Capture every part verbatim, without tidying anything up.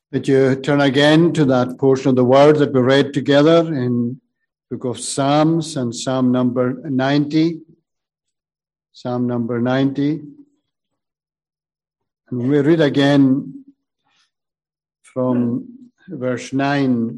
Would you turn again to that portion of the word that we read together in the book of Psalms and Psalm number ninety. Psalm number ninety. And we read again from verse nine.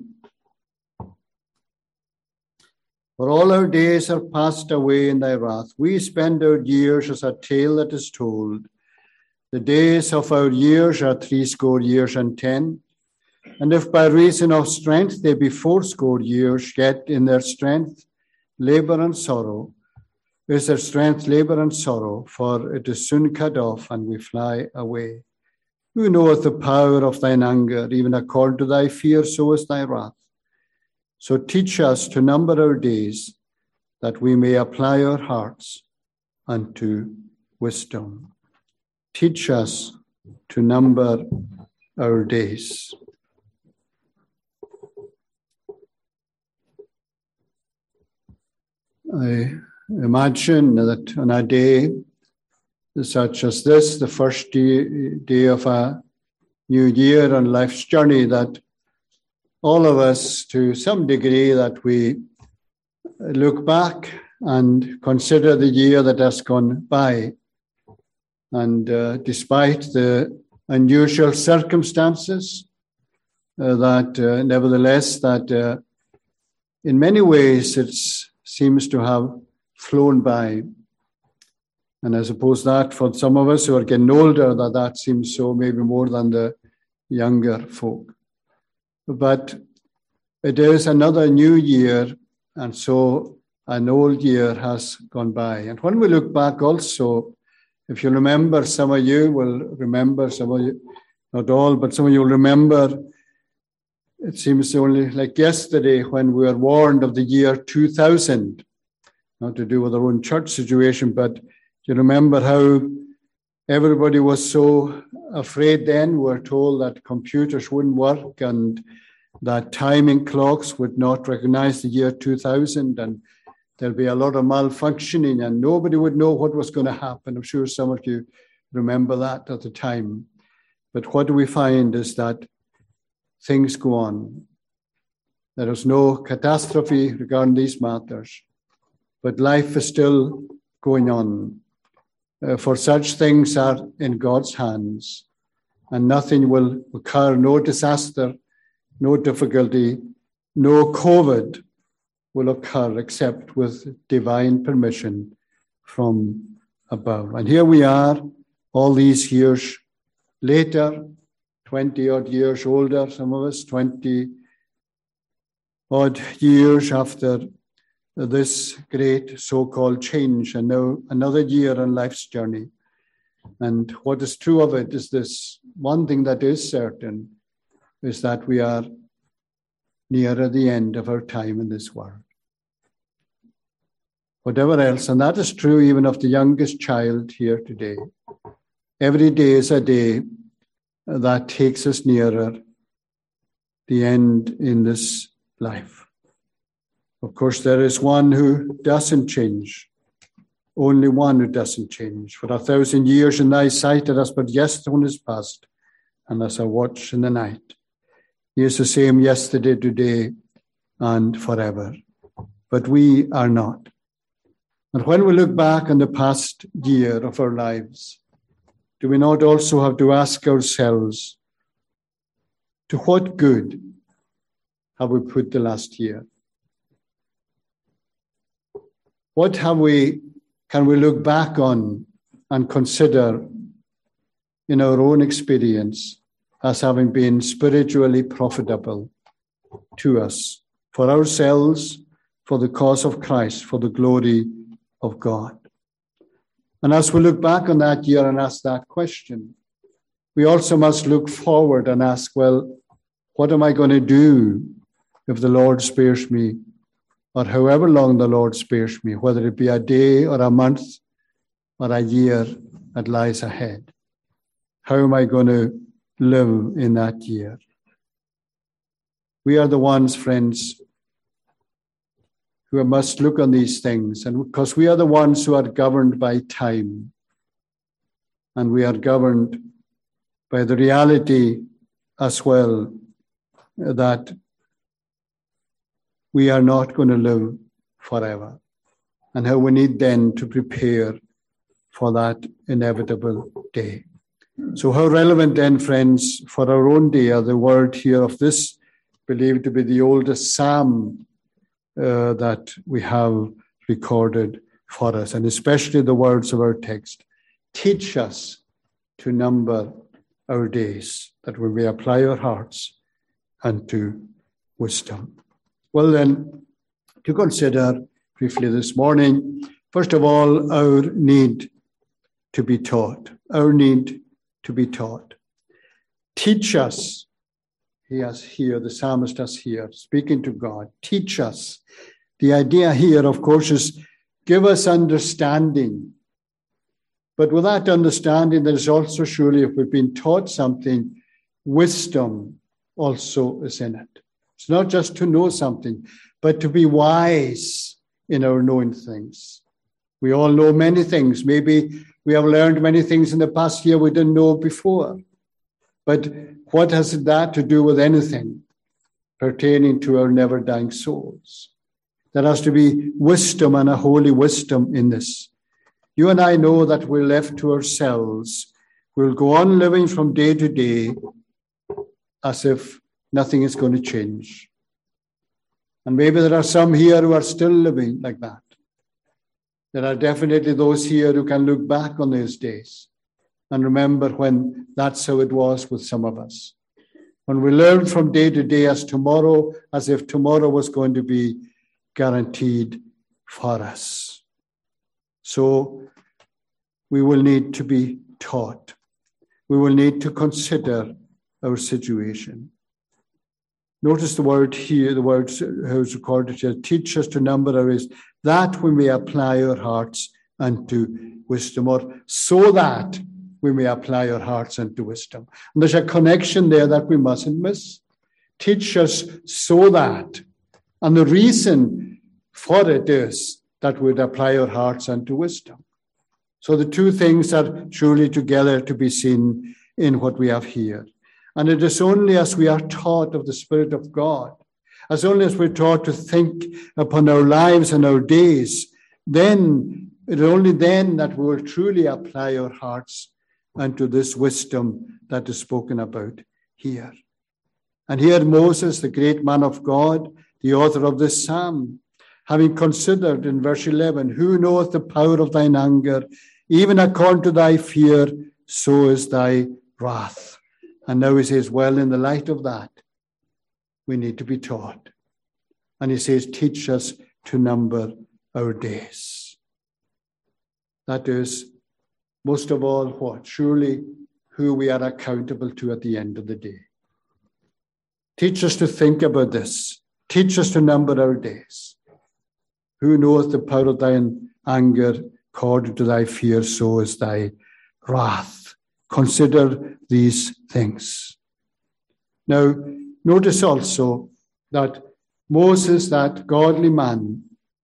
For all our days are passed away in thy wrath. We spend our years as a tale that is told. The days of our years are threescore years and ten. And if by reason of strength they be fourscore years, yet in their strength labour and sorrow. Is their strength labour and sorrow, for it is soon cut off, and we fly away. Who knoweth the power of thine anger? Even according to thy fear, so is thy wrath. So teach us to number our days, that we may apply our hearts unto wisdom. Teach us to number our days. I imagine that on a day such as this, the first day, day of a new year on life's journey, that all of us, to some degree, that we look back and consider the year that has gone by. And uh, despite the unusual circumstances, uh, that uh, nevertheless, that uh, in many ways it seems to have flown by. And I suppose that for some of us who are getting older, that that seems so, maybe more than the younger folk. But it is another new year, and so an old year has gone by. And when we look back also, if you remember, some of you will remember, some of you, not all, but some of you will remember, it seems only like yesterday when we were warned of the year two thousand, not to do with our own church situation, but you remember how everybody was so afraid then. We were told that computers wouldn't work and that timing clocks would not recognize the year two thousand, and there'll be a lot of malfunctioning and nobody would know what was going to happen. I'm sure some of you remember that at the time. But what do we find is that things go on. There is no catastrophe regarding these matters, but life is still going on. Uh, for such things are in God's hands, and nothing will occur, no disaster, no difficulty, no COVID will occur except with divine permission from above. And here we are, all these years later, twenty odd years older, some of us, twenty odd years after this great so-called change, and now another year on life's journey. And what is true of it is this: one thing that is certain is that we are nearer the end of our time in this world. Whatever else, and that is true even of the youngest child here today. Every day is a day that takes us nearer the end in this life. Of course, there is one who doesn't change, only one who doesn't change. For a thousand years in thy sight, it is but yesterday is past, and as a watch in the night. He is the same yesterday, today, and forever. But we are not. And when we look back on the past year of our lives, do we not also have to ask ourselves, to what good have we put the last year? What have we, can we look back on and consider in our own experience as having been spiritually profitable to us, for ourselves, for the cause of Christ, for the glory of God? And as we look back on that year and ask that question, we also must look forward and ask, well, what am I going to do if the Lord spares me, or however long the Lord spares me, whether it be a day or a month or a year that lies ahead? How am I going to live in that year? We are the ones, friends, who must look on these things, and because we are the ones who are governed by time, and we are governed by the reality as well that we are not going to live forever, and how we need then to prepare for that inevitable day. So how relevant then, friends, for our own day are the word here of this believed to be the oldest psalm uh, that we have recorded for us, and especially the words of our text. Teach us to number our days, that we may apply our hearts unto wisdom. Well then, to consider briefly this morning, first of all, our need to be taught. Our need to be taught. Teach us. He has here, the psalmist has here, speaking to God. Teach us. The idea here, of course, is give us understanding. But with that understanding, there is also surely, if we've been taught something, wisdom also is in it. It's not just to know something, but to be wise in our knowing things. We all know many things. Maybe we have learned many things in the past year we didn't know before. But what has that to do with anything pertaining to our never-dying souls? There has to be wisdom, and a holy wisdom in this. You and I know that we're left to ourselves. We'll go on living from day to day as if nothing is going to change. And maybe there are some here who are still living like that. There are definitely those here who can look back on those days and remember when that's how it was with some of us. When we learned from day to day as tomorrow, as if tomorrow was going to be guaranteed for us. So we will need to be taught. We will need to consider our situation. Notice the word here, the word how it's recorded here, teach us to number our days, that we may apply our hearts unto wisdom, or so that we may apply our hearts unto wisdom. And there's a connection there that we mustn't miss. Teach us so that. And the reason for it is that we'd apply our hearts unto wisdom. So the two things are truly together to be seen in what we have here. And it is only as we are taught of the Spirit of God, as only as we're taught to think upon our lives and our days, then, it is only then that we will truly apply our hearts unto this wisdom that is spoken about here. And here Moses, the great man of God, the author of this psalm, having considered in verse eleven, who knoweth the power of thine anger, even according to thy fear, so is thy wrath. And now he says, well, in the light of that, we need to be taught. And he says, teach us to number our days. That is, most of all, what? Surely who we are accountable to at the end of the day. Teach us to think about this. Teach us to number our days. Who knoweth the power of thine anger, according to thy fear, so is thy wrath. Consider these things. Now, notice also that Moses, that godly man,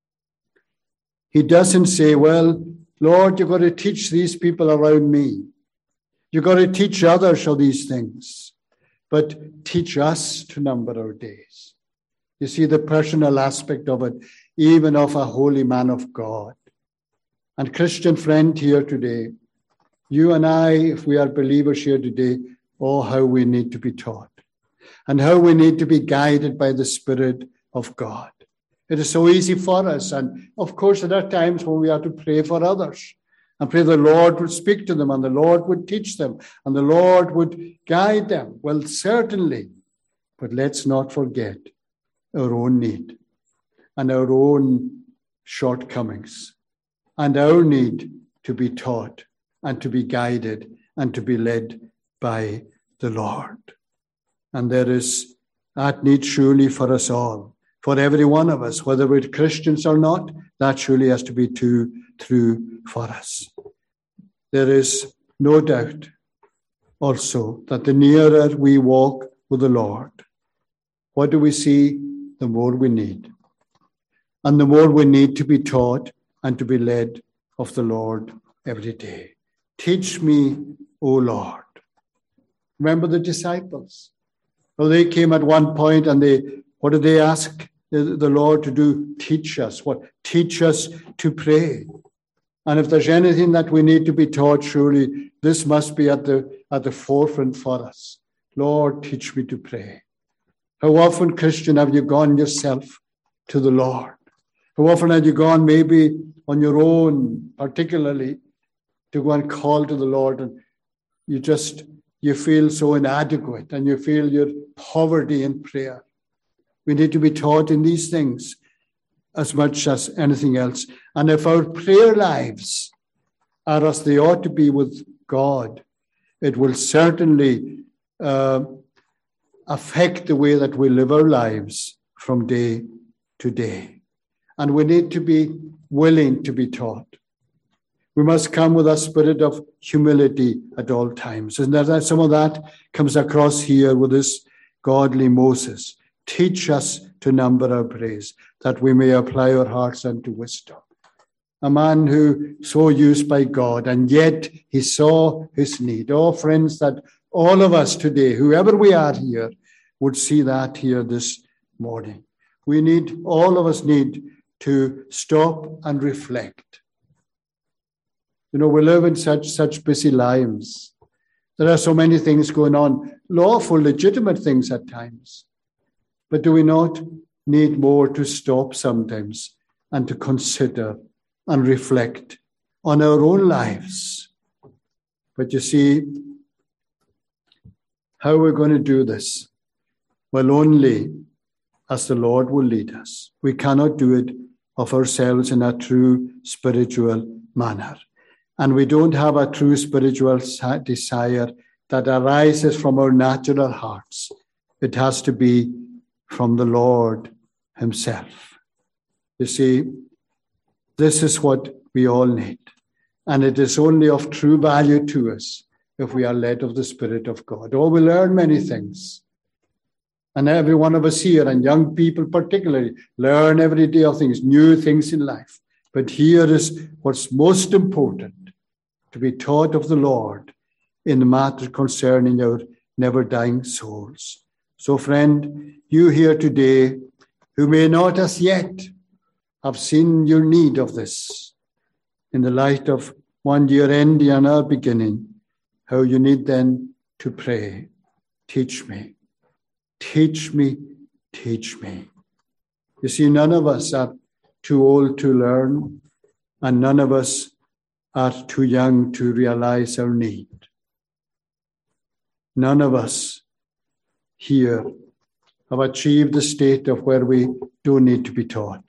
he doesn't say, well, Lord, you've got to teach these people around me. You've got to teach others of these things. But teach us to number our days. You see the personal aspect of it, even of a holy man of God. And Christian friend here today, you and I, if we are believers here today, oh, how we need to be taught and how we need to be guided by the Spirit of God. It is so easy for us. And of course, there are times when we have to pray for others and pray the Lord would speak to them and the Lord would teach them and the Lord would guide them. Well, certainly, but let's not forget our own need and our own shortcomings and our need to be taught and to be guided and to be led by the Lord. And there is that need surely for us all, for every one of us, whether we're Christians or not, that surely has to be too true for us. There is no doubt also that the nearer we walk with the Lord, what do we see? The more we need. And the more we need to be taught and to be led of the Lord every day. Teach me, O Lord. Remember the disciples. Well, they came at one point and they, what did they ask the, the Lord to do? Teach us. What? Teach us to pray. And if there's anything that we need to be taught, surely this must be at the, at the forefront for us. Lord, teach me to pray. How often, Christian, have you gone yourself to the Lord? How often have you gone maybe on your own, particularly, to go and call to the Lord, and you just, you feel so inadequate and you feel your poverty in prayer. We need to be taught in these things as much as anything else. And if our prayer lives are as they ought to be with God, it will certainly uh, affect the way that we live our lives from day to day. And we need to be willing to be taught. We must come with a spirit of humility at all times. And that some of that comes across here with this godly Moses. Teach us to number our praise, that we may apply our hearts unto wisdom. A man who so used by God, and yet he saw his need. Oh, friends, that all of us today, whoever we are here, would see that here this morning. We need, all of us need to stop and reflect. You know, we live in such, such busy lives. There are so many things going on, lawful, legitimate things at times. But do we not need more to stop sometimes and to consider and reflect on our own lives? But you see, how we're going to do this? Well, only as the Lord will lead us. We cannot do it of ourselves in a true spiritual manner. And we don't have a true spiritual desire that arises from our natural hearts. It has to be from the Lord himself. You see, this is what we all need. And it is only of true value to us if we are led of the Spirit of God. Oh, we learn many things. And every one of us here, and young people particularly, learn every day of things, new things in life. But here is what's most important, to be taught of the Lord in the matter concerning our never-dying souls. So, friend, you here today, who may not as yet have seen your need of this, in the light of one year ending and our beginning, how you need then to pray. Teach me, teach me, teach me. You see, none of us are too old to learn, and none of us are too young to realize our need. None of us here have achieved the state of where we do need to be taught.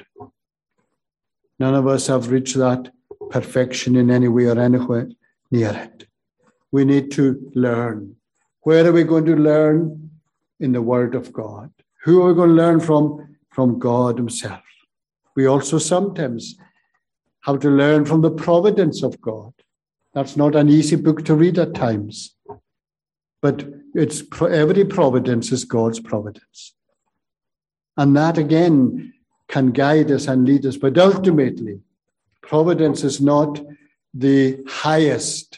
None of us have reached that perfection in any way or anywhere near it. We need to learn. Where are we going to learn? In the Word of God. Who are we going to learn from? From God himself. We also sometimes have to learn from the providence of God. That's not an easy book to read at times. But it's every providence is God's providence. And that again can guide us and lead us. But ultimately, providence is not the highest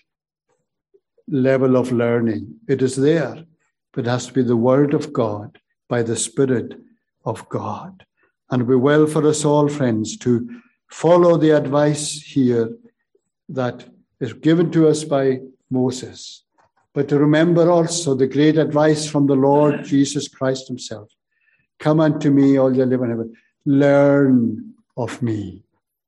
level of learning. It is there, but it has to be the Word of God by the Spirit of God. And it will be well for us all, friends, to follow the advice here that is given to us by Moses, but to remember also the great advice from the Lord Jesus Christ himself. Come unto me, all ye live in heaven. Learn of me.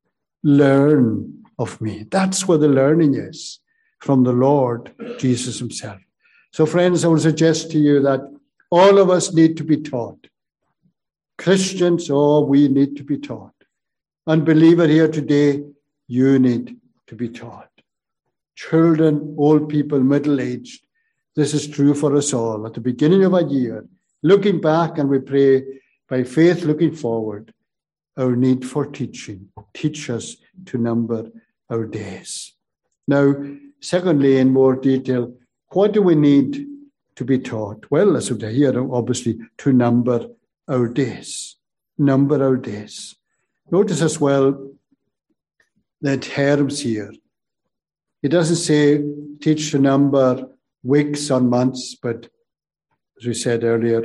Learn of me. That's where the learning is, from the Lord Jesus himself. So, friends, I would suggest to you that all of us need to be taught. Christians, oh, we need to be taught. Unbeliever here today, you need to be taught. Children, old people, middle-aged, this is true for us all. At the beginning of a year, looking back, and we pray by faith looking forward, our need for teaching. Teach us to number our days. Now, secondly, in more detail, what do we need to be taught? Well, as we hear, obviously, to number our days. Number our days. Notice as well the terms here. It doesn't say teach to number weeks or months, but as we said earlier,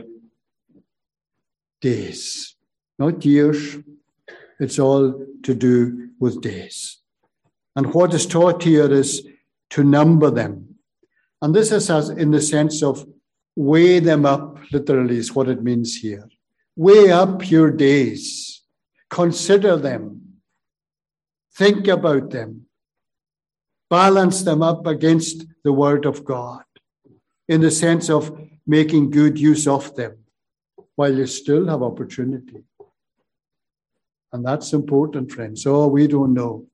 days, not years. It's all to do with days. And what is taught here is to number them. And this is as in the sense of weigh them up, literally is what it means here. Weigh up your days. Consider them. Think about them. Balance them up against the Word of God in the sense of making good use of them while you still have opportunity. And that's important, friends. Oh, we don't know.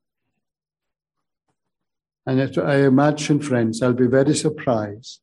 And if I imagine, friends, I'll be very surprised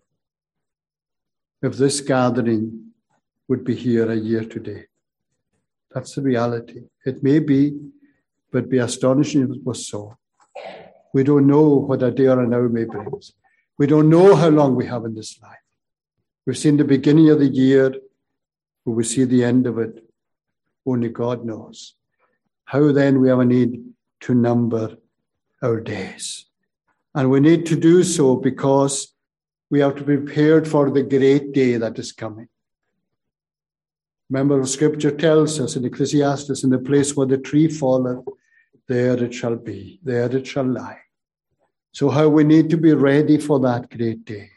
if this gathering would be here a year today. That's the reality. It may be, but it'd be astonishing if it was so. We don't know what a day or an hour may bring. We don't know how long we have in this life. We've seen the beginning of the year, but we see the end of it. Only God knows. How then we have a need to number our days. And we need to do so because we have to be prepared for the great day that is coming. Remember, Scripture tells us in Ecclesiastes, in the place where the tree falleth, there it shall be, there it shall lie. So how we need to be ready for that great day.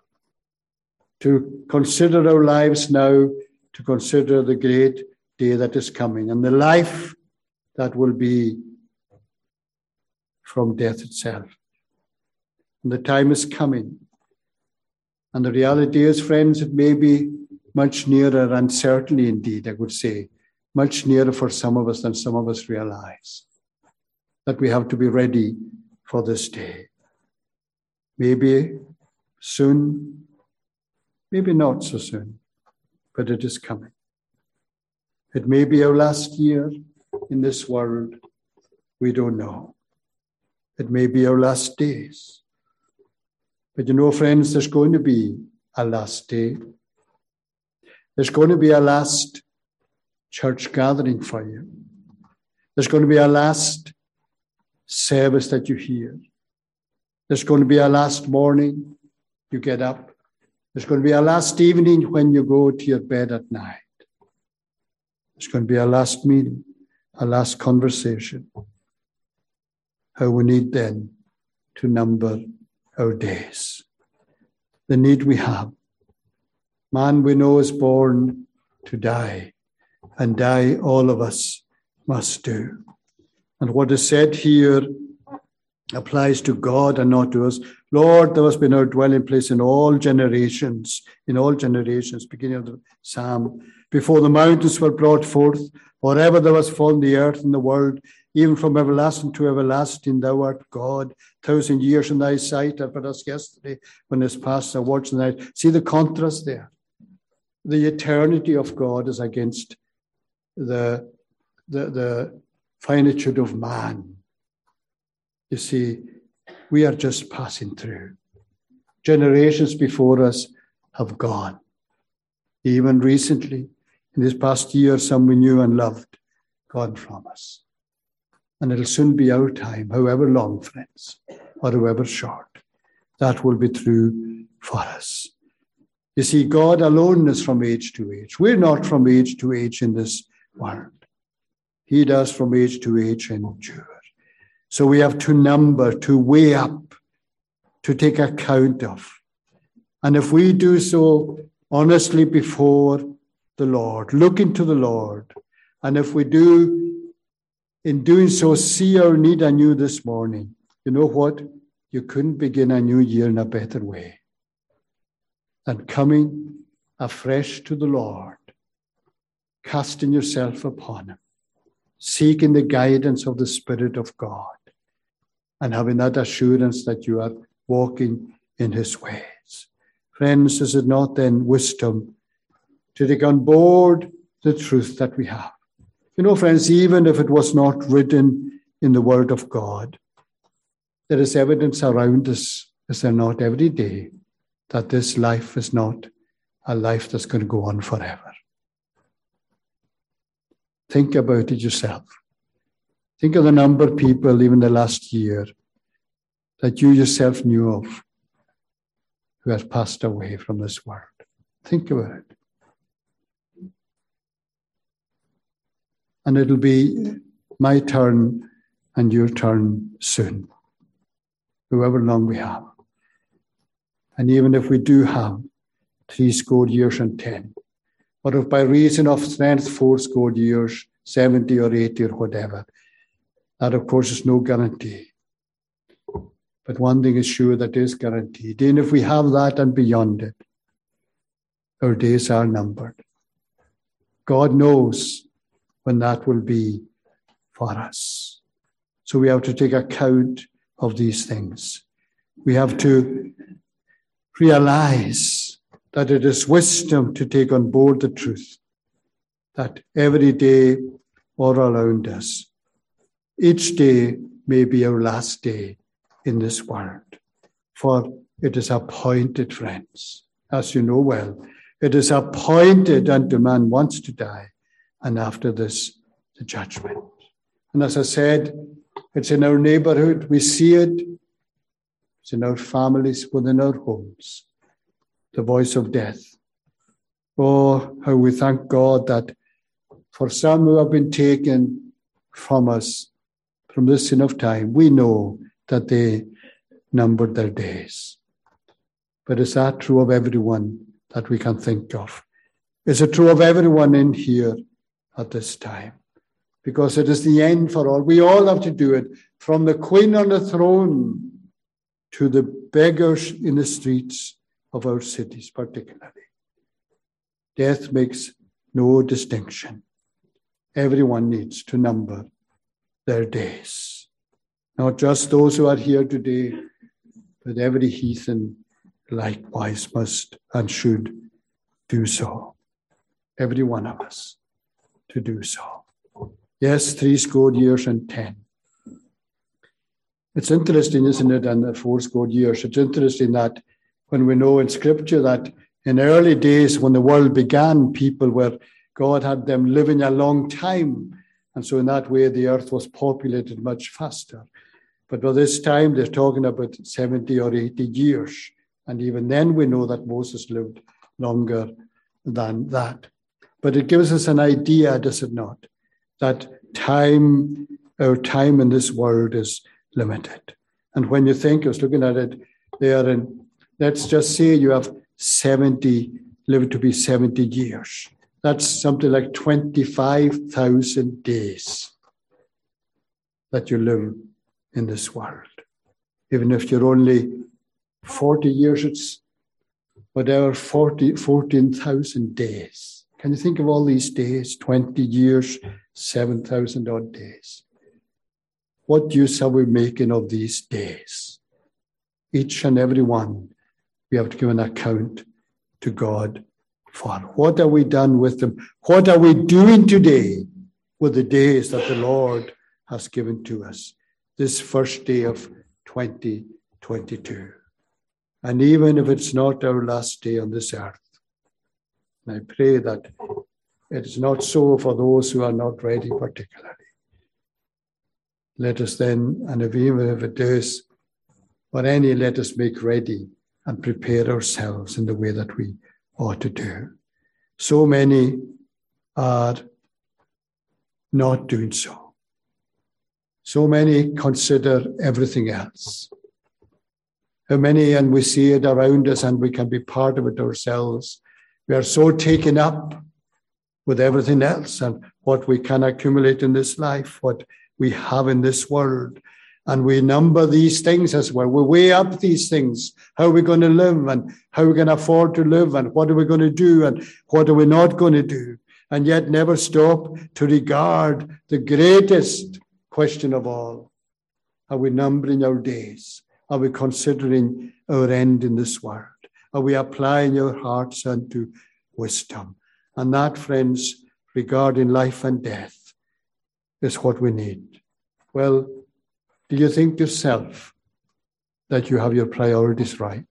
To consider our lives now, to consider the great day that is coming, and the life that will be from death itself. And the time is coming. And the reality is, friends, it may be much nearer, and certainly indeed, I would say, much nearer for some of us than some of us realize, that we have to be ready for this day. Maybe soon, maybe not so soon, but it is coming. It may be our last year in this world. We don't know. It may be our last days. But you know, friends, there's going to be a last day. There's going to be a last church gathering for you. There's going to be a last service that you hear. There's going to be a last morning you get up. There's going to be a last evening when you go to your bed at night. There's going to be a last meeting, a last conversation. How we need then to number our days. The need we have. Man we know is born to die, and die all of us must do. And what is said here applies to God and not to us. Lord, thou hast been our dwelling place in all generations, in all generations, beginning of the psalm. Before the mountains were brought forth, or ever there was formed the earth and the world, even from everlasting to everlasting, thou art God. Thousand years in thy sight are but as yesterday, when it's past, I watch the night. See the contrast there. The eternity of God is against the, the, the finitude of man. You see, we are just passing through. Generations before us have gone. Even recently, in this past year, some we knew and loved, gone from us. And it'll soon be our time, however long, friends, or however short. That will be true for us. You see, God alone is from age to age. We're not from age to age in this world. He does from age to age endure. So we have to number, to weigh up, to take account of. And if we do so honestly before the Lord, look into the Lord, and if we do, in doing so, see our need anew this morning, you know what? You couldn't begin a new year in a better way than coming afresh to the Lord, casting yourself upon him, seeking the guidance of the Spirit of God, and having that assurance that you are walking in his ways. Friends, is it not then wisdom to take on board the truth that we have? You know, friends, even if it was not written in the Word of God, there is evidence around us, is there not, every day, that this life is not a life that's going to go on forever. Think about it yourself. Think of the number of people, even the last year, that you yourself knew of, who have passed away from this world. Think about it. And it'll be my turn and your turn soon, however long we have. And even if we do have three score years and ten, or if by reason of strength four score years, seventy or eighty or whatever, that of course is no guarantee. But one thing is sure, that is guaranteed. Even if we have that and beyond it, our days are numbered. God knows when that will be for us. So we have to take account of these things. We have to realize that it is wisdom to take on board the truth that every day all around us, each day may be our last day in this world. For it is appointed, friends, as you know well, it is appointed unto man once to die, and after this, the judgment. And as I said, it's in our neighborhood. We see it. It's in our families, within our homes. The voice of death. Oh, how we thank God that for some who have been taken from us from this sin of time, we know that they numbered their days. But is that true of everyone that we can think of? Is it true of everyone in here at this time? Because it is the end for all. We all have to do it, from the Queen on the throne to the beggars in the streets of our cities particularly. Death makes no distinction. Everyone needs to number their days. Not just those who are here today, but every heathen likewise must and should do so. Every one of us to do so. Yes, three score years and ten. It's interesting, isn't it, and the four score years. It's interesting that when we know in Scripture that in early days when the world began, people were, God had them living a long time. And so in that way, the earth was populated much faster. But by this time, they're talking about seventy or eighty years. And even then, we know that Moses lived longer than that. But it gives us an idea, does it not, that time, our time in this world is limited. And when you think, I was looking at it there, and let's just say you have seventy, live to be seventy years. That's something like twenty-five thousand days that you live in this world. Even if you're only forty years, it's whatever, forty, fourteen thousand days. Can you think of all these days? twenty years, seven thousand odd days. What use are we making of these days? Each and every one, we have to give an account to God for. What have we done with them? What are we doing today with the days that the Lord has given to us? This first day of twenty twenty-two. And even if it's not our last day on this earth, I pray that it's not so for those who are not ready particularly. Let us then, and if even if it is for any, let us make ready and prepare ourselves in the way that we ought to do. So many are not doing so. So many consider everything else. How many, and we see it around us and we can be part of it ourselves, we are so taken up with everything else and what we can accumulate in this life, what we have in this world. And we number these things as well. We weigh up these things. How are we going to live and how are we going to afford to live and what are we going to do and what are we not going to do? And yet never stop to regard the greatest question of all. Are we numbering our days? Are we considering our end in this world? Are we applying our hearts unto wisdom? And that, friends, regarding life and death, is what we need. Well, do you think yourself that you have your priorities right?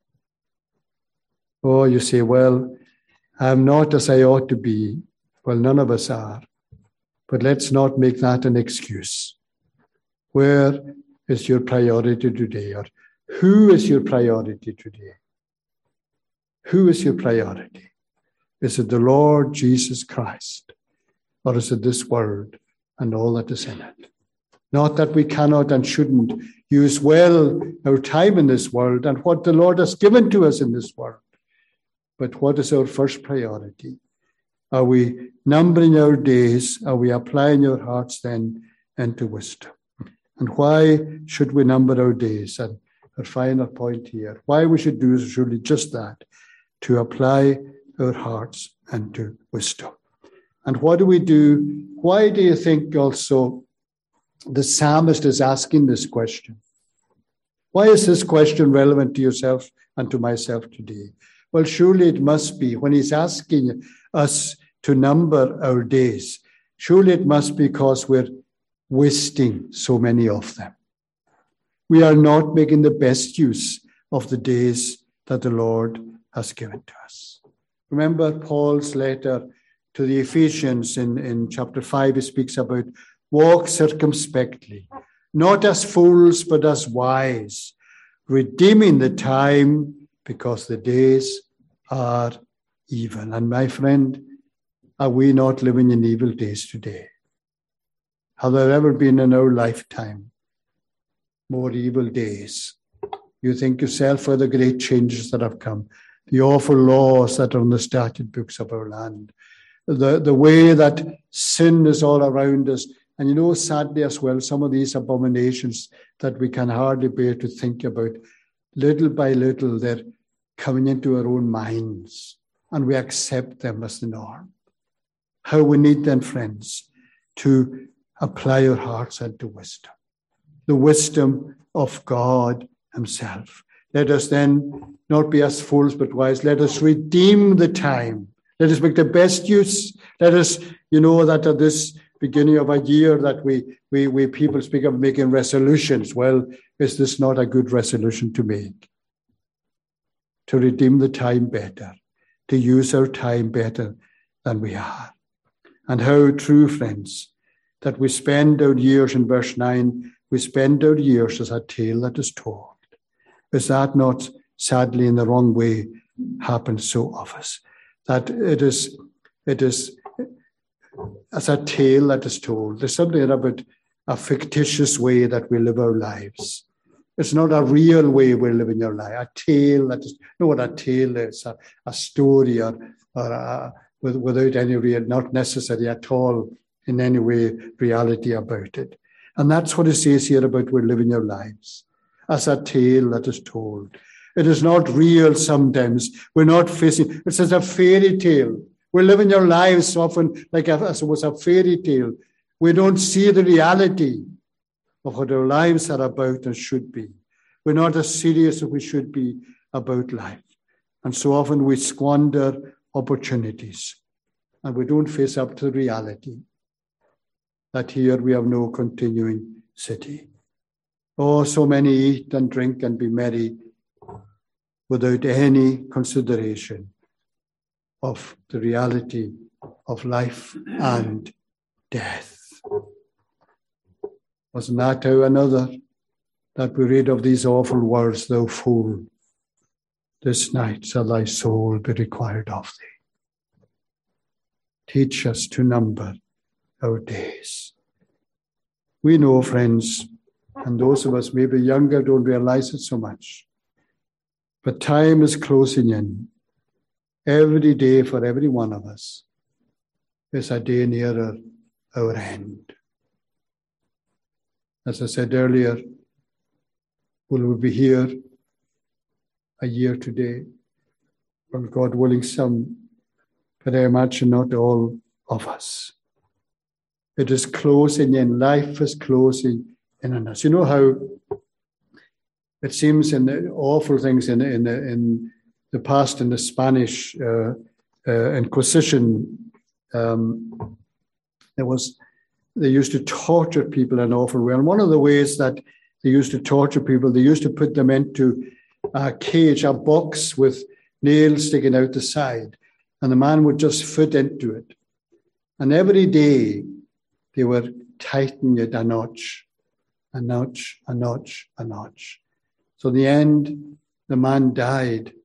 Or you say, well, I'm not as I ought to be. Well, none of us are. But let's not make that an excuse. Where is your priority today? Or who is your priority today? Who is your priority? Is it the Lord Jesus Christ? Or is it this world and all that is in it? Not that we cannot and shouldn't use well our time in this world and what the Lord has given to us in this world. But what is our first priority? Are we numbering our days? Are we applying our hearts then into wisdom? And why should we number our days? And our final point here, why we should do is surely just that, to apply our hearts into wisdom. And what do we do? Why do you think also the psalmist is asking this question? Why is this question relevant to yourself and to myself today? Well, surely it must be when he's asking us to number our days. Surely it must be because we're wasting so many of them. We are not making the best use of the days that the Lord has given to us. Remember Paul's letter to the Ephesians in, in chapter five, he speaks about walk circumspectly, not as fools, but as wise, redeeming the time because the days are evil. And my friend, are we not living in evil days today? Have there ever been in our lifetime more evil days? You think yourself for the great changes that have come, the awful laws that are in the statute books of our land, the, the way that sin is all around us. And you know, sadly as well, some of these abominations that we can hardly bear to think about, little by little, they're coming into our own minds, and we accept them as the norm. How we need then, friends, to apply our hearts into wisdom, the wisdom of God himself. Let us then not be as fools but wise. Let us redeem the time. Let us make the best use. Let us, you know, that at this beginning of a year that we, we, we people speak of making resolutions. Well, is this not a good resolution to make? To redeem the time better, to use our time better than we are. And how true, friends, that we spend our years, in verse nine, we spend our years as a tale that is told. Is that not, sadly, in the wrong way, happens so of us? That it is, it is as a tale that is told. There's something about a fictitious way that we live our lives. It's not a real way we're living our life. A tale that is, you know what a tale is, a, a story or, or a, with, without any real, not necessary at all in any way, reality about it. And that's what it says here about we're living our lives as a tale that is told. It is not real sometimes. We're not facing, it's as a fairy tale. We're living our lives often like a, as it was a fairy tale. We don't see the reality of what our lives are about and should be. We're not as serious as we should be about life. And so often we squander opportunities and we don't face up to the reality that here we have no continuing city. Oh, so many eat and drink and be merry without any consideration of the reality of life and death. Wasn't that how another that we read of these awful words, thou fool, this night shall thy soul be required of thee. Teach us to number our days. We know, friends, and those of us maybe younger don't realize it so much, but time is closing in. Every day for every one of us is a day nearer our end. As I said earlier, will we be here a year today? Well, God willing, some, but I imagine not all of us. It is closing in. Life is closing in on us. You know how it seems in the awful things in in in the past in the Spanish uh, uh, Inquisition, um, there was they used to torture people in an awful way. And one of the ways that they used to torture people, they used to put them into a cage, a box with nails sticking out the side, and the man would just fit into it. And every day they were tightening it a notch, a notch, a notch, a notch. So in the end, the man died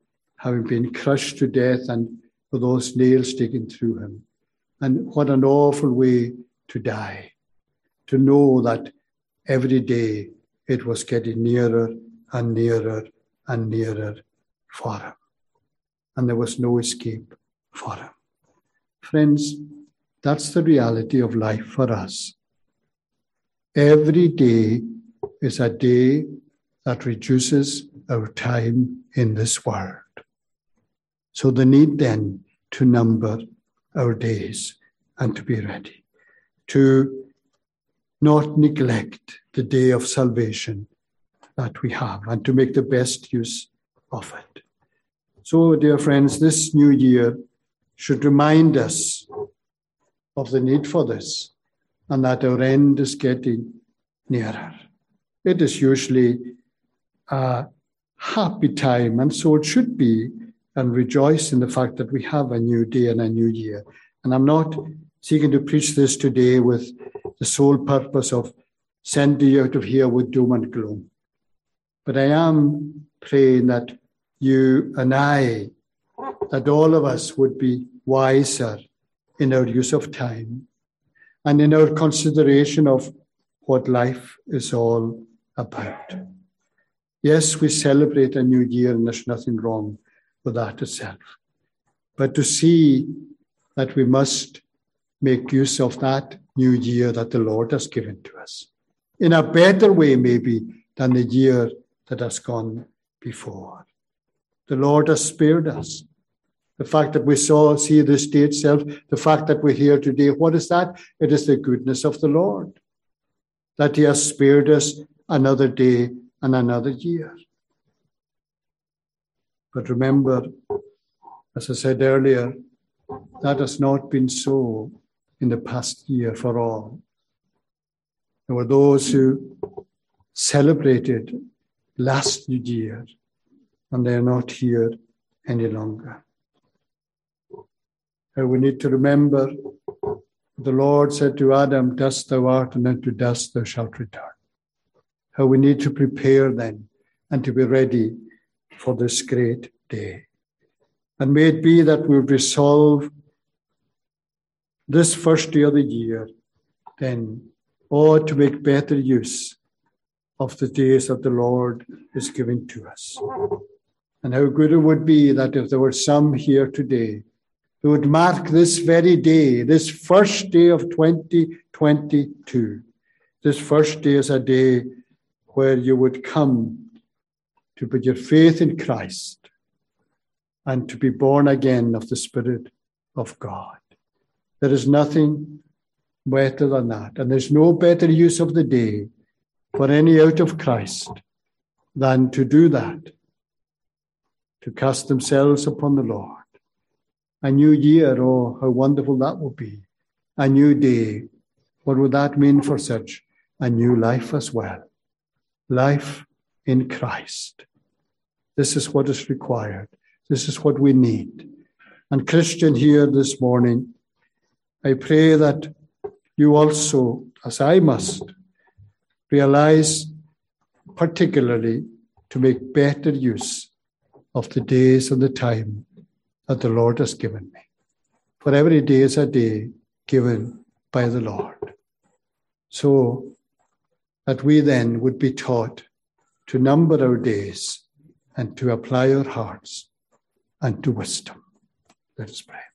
having been crushed to death and with those nails taken through him. And what an awful way to die, to know that every day it was getting nearer and nearer and nearer for him. And there was no escape for him. Friends, that's the reality of life for us. Every day is a day that reduces our time in this world. So the need then to number our days and to be ready, to not neglect the day of salvation that we have and to make the best use of it. So, dear friends, this new year should remind us of the need for this and that our end is getting nearer. It is usually a happy time, and so it should be, and rejoice in the fact that we have a new day and a new year. And I'm not seeking to preach this today with the sole purpose of sending you out of here with doom and gloom. But I am praying that you and I, that all of us would be wiser in our use of time and in our consideration of what life is all about. Yes, we celebrate a new year, and there's nothing wrong with that itself. But to see that we must make use of that new year that the Lord has given to us in a better way, maybe, than the year that has gone before. The Lord has spared us. The fact that we saw, see this day itself, the fact that we're here today, what is that? It is the goodness of the Lord, that he has spared us another day and another year. But remember, as I said earlier, that has not been so in the past year for all. There were those who celebrated last New Year, and they are not here any longer. And we need to remember the Lord said to Adam, dust thou art, and unto dust thou shalt return. How we need to prepare then and to be ready for this great day. And may it be that we resolve this first day of the year then, or to make better use of the days that the Lord is giving to us. And how good it would be that if there were some here today who would mark this very day, this first day of twenty twenty-two, this first day is a day where you would come to put your faith in Christ and to be born again of the Spirit of God. There is nothing better than that. And there's no better use of the day for any out of Christ than to do that, to cast themselves upon the Lord. A new year, oh, how wonderful that will be. A new day. What would that mean for such a new life as well? Life in Christ. This is what is required. This is what we need. And Christian, here this morning, I pray that you also, as I must, realize particularly to make better use of the days and the time that the Lord has given me. For every day is a day given by the Lord. So that we then would be taught to number our days and to apply our hearts unto wisdom. Let us pray.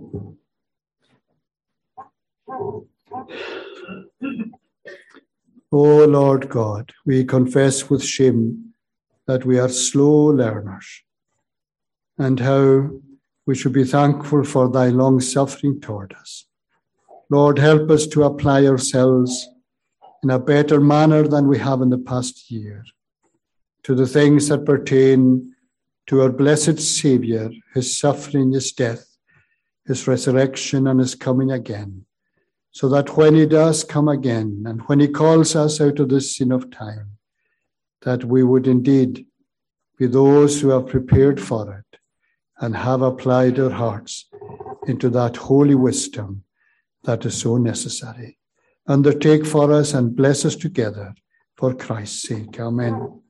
O Lord God, we confess with shame that we are slow learners, and how we should be thankful for thy long suffering toward us. Lord, help us to apply ourselves in a better manner than we have in the past year to the things that pertain to our blessed Saviour, his suffering, his death, his resurrection, and his coming again, so that when he does come again and when he calls us out of this sin of time, that we would indeed be those who have prepared for it and have applied our hearts into that holy wisdom that is so necessary. Undertake for us and bless us together for Christ's sake. Amen.